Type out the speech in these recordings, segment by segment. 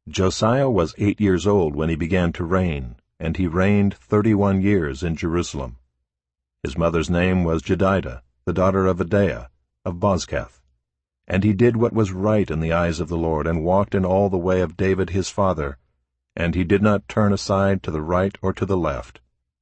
Josiah was 8 years old when he began to reign, and he reigned 31 years in Jerusalem. His mother's name was Jedidah, the daughter of Adaiah, of Bozkath. And he did what was right in the eyes of the Lord, and walked in all the way of David his father, and he did not turn aside to the right or to the left.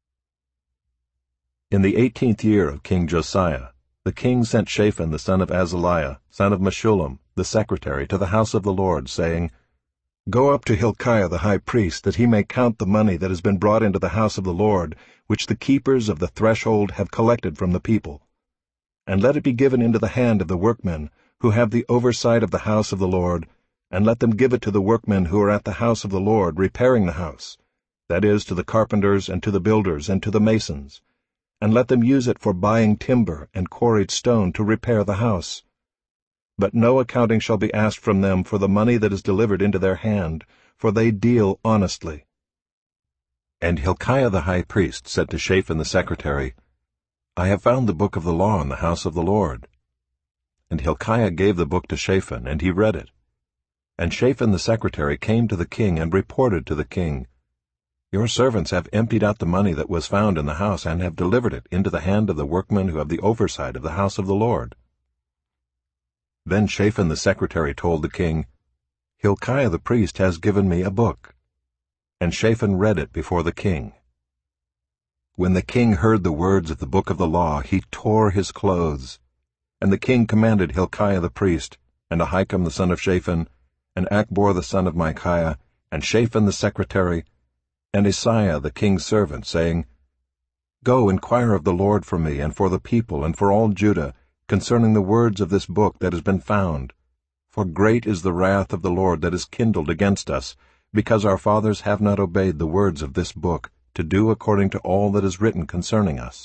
In the 18th year of King Josiah, the king sent Shaphan the son of Azaliah, son of Meshullam, the secretary, to the house of the Lord, saying, Go up to Hilkiah the high priest, that he may count the money that has been brought into the house of the Lord, which the keepers of the threshold have collected from the people. And let it be given into the hand of the workmen, who have the oversight of the house of the Lord, and let them give it to the workmen who are at the house of the Lord, repairing the house, that is, to the carpenters, and to the builders, and to the masons, and let them use it for buying timber and quarried stone to repair the house. But no accounting shall be asked from them for the money that is delivered into their hand, for they deal honestly. And Hilkiah the high priest said to Shaphan the secretary, I have found the book of the law in the house of the Lord. And Hilkiah gave the book to Shaphan, and he read it. And Shaphan the secretary came to the king and reported to the king, Your servants have emptied out the money that was found in the house, and have delivered it into the hand of the workmen who have the oversight of the house of the Lord. Then Shaphan the secretary told the king, Hilkiah the priest has given me a book. And Shaphan read it before the king. When the king heard the words of the book of the law, he tore his clothes. And the king commanded Hilkiah the priest, and Ahikam the son of Shaphan, and Achbor the son of Micaiah, and Shaphan the secretary, and Isaiah the king's servant, saying, Go, inquire of the Lord for me, and for the people, and for all Judah, concerning the words of this book that has been found. For great is the wrath of the Lord that is kindled against us, because our fathers have not obeyed the words of this book, to do according to all that is written concerning us.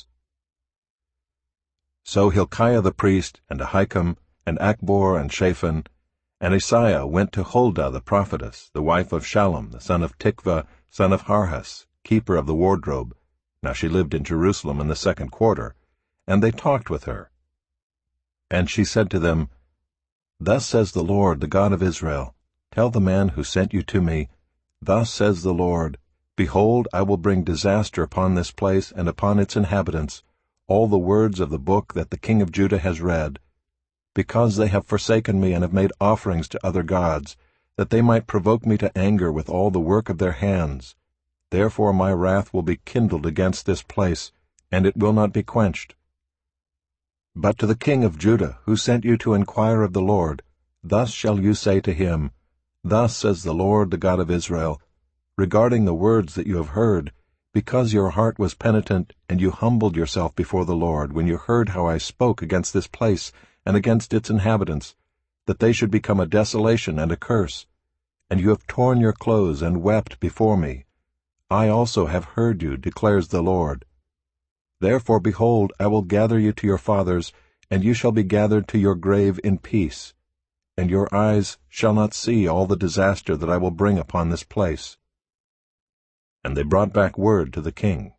So Hilkiah the priest, and Ahikam, and Achbor, and Shaphan, and Isaiah went to Huldah the prophetess, the wife of Shallum, the son of Tikvah, son of Harhas, keeper of the wardrobe. Now she lived in Jerusalem in the 2nd quarter, and they talked with her. And she said to them, Thus says the Lord, the God of Israel, Tell the man who sent you to me, Thus says the Lord, Behold, I will bring disaster upon this place and upon its inhabitants, all the words of the book that the king of Judah has read, because they have forsaken me and have made offerings to other gods, that they might provoke me to anger with all the work of their hands. Therefore my wrath will be kindled against this place, and it will not be quenched. But to the king of Judah, who sent you to inquire of the Lord, thus shall you say to him, Thus says the Lord, the God of Israel, regarding the words that you have heard, because your heart was penitent, and you humbled yourself before the Lord, when you heard how I spoke against this place and against its inhabitants, that they should become a desolation and a curse, and you have torn your clothes and wept before me. I also have heard you, declares the Lord. Therefore, behold, I will gather you to your fathers, and you shall be gathered to your grave in peace, and your eyes shall not see all the disaster that I will bring upon this place. And they brought back word to the king.